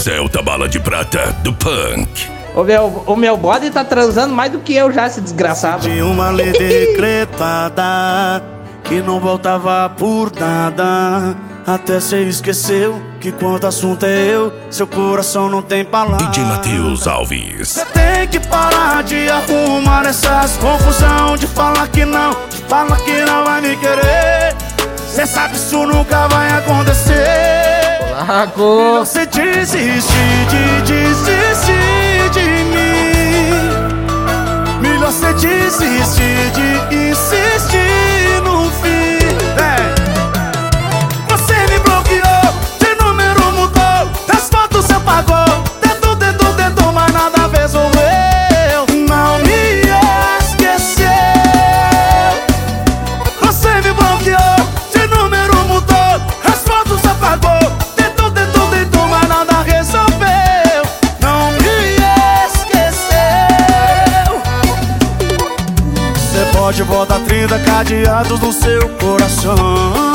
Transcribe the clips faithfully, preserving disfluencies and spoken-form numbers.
Celta Bala de Prata, do Punk. O meu, o meu bode tá transando mais do que eu já, esse desgraçado. De uma lei decretada que não voltava por nada. Até cê esqueceu que quando o assunto é eu, seu coração não tem palavras. D J Matheus Alves. Cê tem que parar de arrumar essas confusão, de falar que não, de falar que não vai me querer. Cê sabe que isso nunca vai acontecer. Lago. Você desiste de desistir de mim. Melhor cê desistir de insistir no fim. É. Você me bloqueou, de número mudou, as fotos cê apagou. Tentou, tentou, tentou, mas nada resolveu. Não me esqueceu. Você me bloqueou, de número mudou, as fotos cê apagou. Tentou, tentou, tentou, mas nada resolveu. Não me esqueceu. Cê pode botar trinta cadeados no seu coração.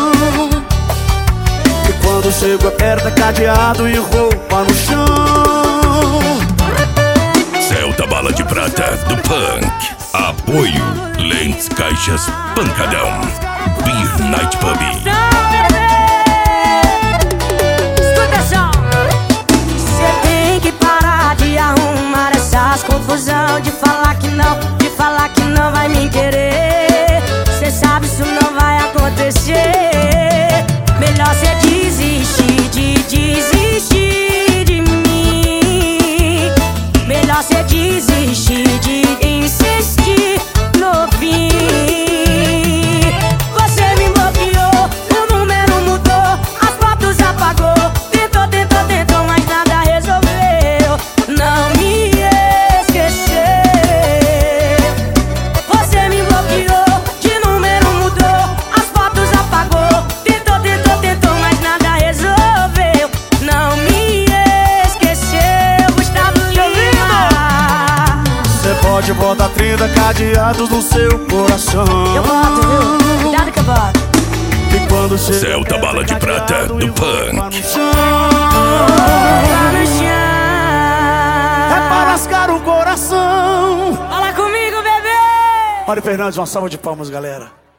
Quando chego aperta cadeado e roupa no chão. Celta Bala de Prata, do Punk. Apoio Lentes Caixas Pancadão. Beer Night Pub. Escuta só. Cê tem que parar de arrumar essas confusão, de falar que não, de falar que não vai me querer. Cê sabe isso não vai acontecer. Melhor cê desistir de desistir de mim. Melhor cê desistir de insistir no fim. Você me bloqueou, o número mudou, as fotos apagou. Tentou, tentou, tentou, mas nada resolveu. Não me esqueceu. Você me bloqueou, de número mudou, as fotos apagou. Tentou, tentou, tentou, mas nada resolveu. Não me esqueceu. Gustavo Lima. Cê pode botar trinta cadeados no seu coração. Eu boto, viu? Cuidado que eu boto. E quando chega Celta Bala de Prata, do Punk. Lá no chão. É pra lascar o coração. Fala comigo, bebê. Mário Fernandes, uma salva de palmas, galera.